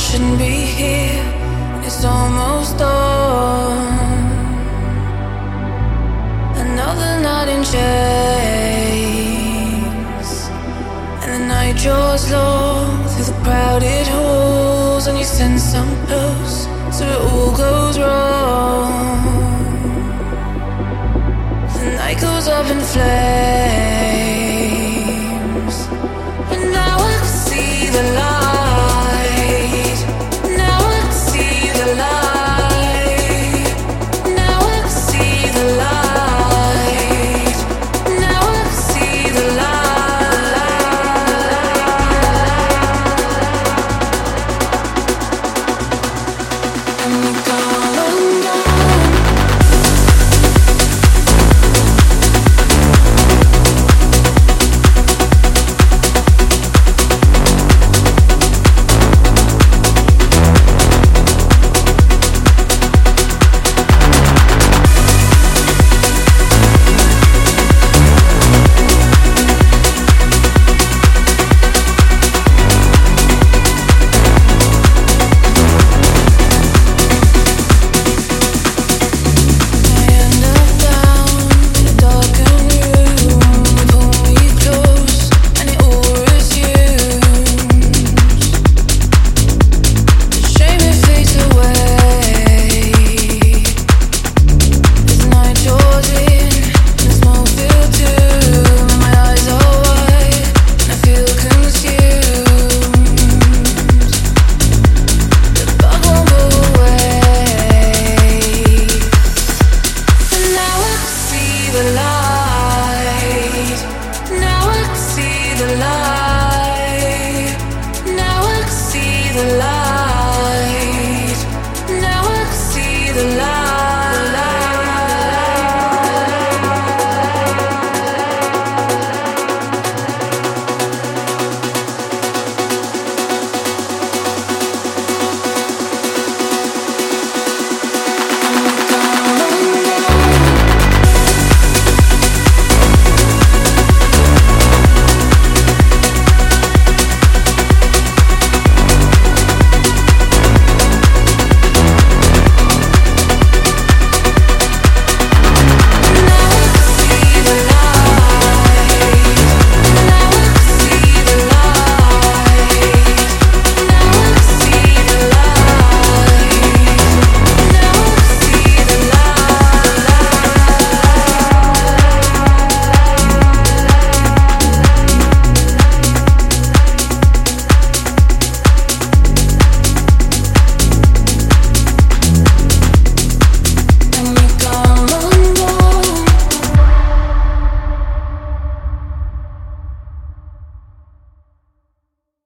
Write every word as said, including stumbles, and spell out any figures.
shouldn't be here. It's almost dawn. Another night in chains, and the night draws long through the crowded halls, and you send some close, so it all goes wrong. The night goes up in flames.